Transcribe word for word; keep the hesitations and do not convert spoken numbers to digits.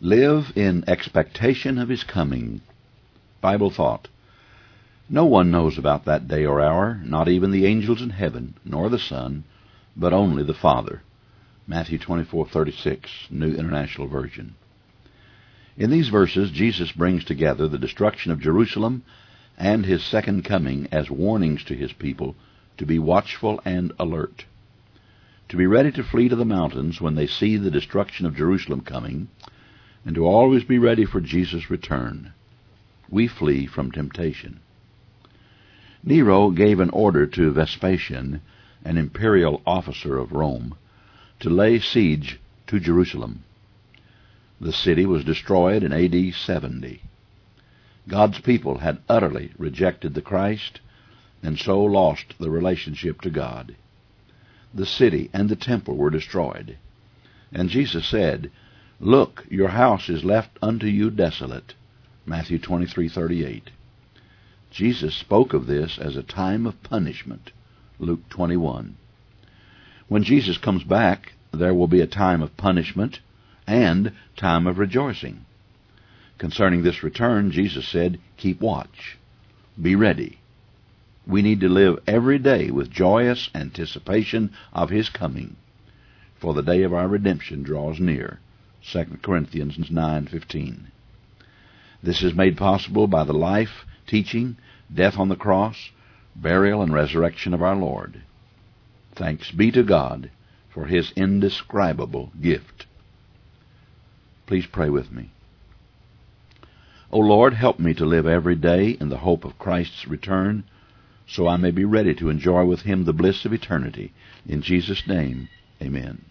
Live in expectation of His coming. Bible thought. No one knows about that day or hour, not even the angels in heaven, nor the Son, but only the Father. Matthew twenty-four thirty-six, New International Version. In these verses, Jesus brings together the destruction of Jerusalem and His second coming as warnings to His people to be watchful and alert, to be ready to flee to the mountains when they see the destruction of Jerusalem coming, and to always be ready for Jesus' return. We flee from temptation. Nero gave an order to Vespasian, an imperial officer of Rome, to lay siege to Jerusalem. The city was destroyed in A D seventy. God's people had utterly rejected the Christ, and so lost the relationship to God. The city and the temple were destroyed. And Jesus said, "Look, your house is left unto you desolate." Matthew twenty-three thirty-eight. Jesus spoke of this as a time of punishment. Luke twenty-one. When Jesus comes back, there will be a time of punishment and time of rejoicing. Concerning this return, Jesus said, "Keep watch. Be ready." We need to live every day with joyous anticipation of His coming, for the day of our redemption draws near. Second Corinthians nine fifteen. This is made possible by the life, teaching, death on the cross, burial, and resurrection of our Lord. Thanks be to God for His indescribable gift. Please pray with me. O Lord, help me to live every day in the hope of Christ's return, so I may be ready to enjoy with Him the bliss of eternity. In Jesus' name, amen.